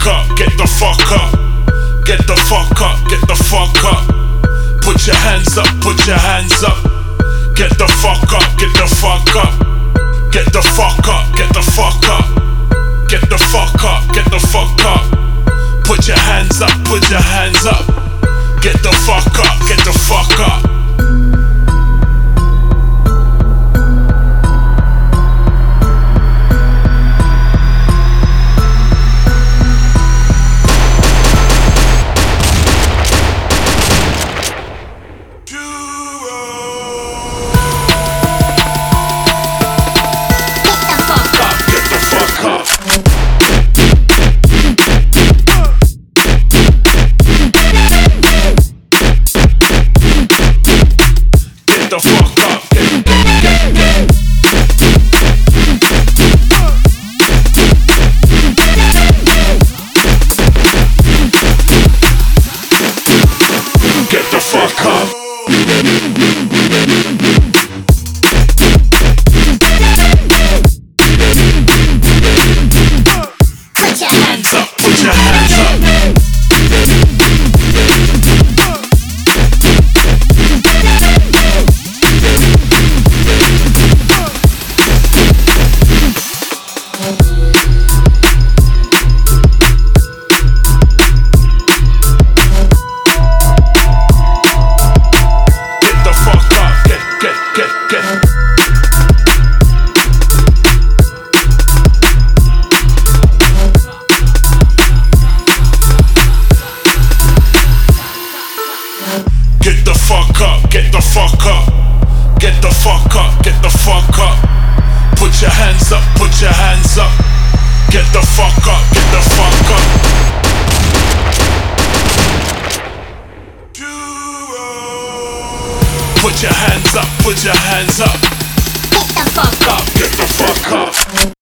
fuck up, get the fuck up. Get the fuck up, get the fuck up. Put your hands up, put your hands up. Get the fuck up, get the fuck up. Get the fuck up, get the fuck up. Get the fuck up, get the fuck up. Put your hands up, put your hands up. Get the fuck up, get the fuck up. Put your hands up, put your hands up. Get the fuck up, get the fuck up. Put your hands up, put your hands up. Get the fuck up, get the fuck up.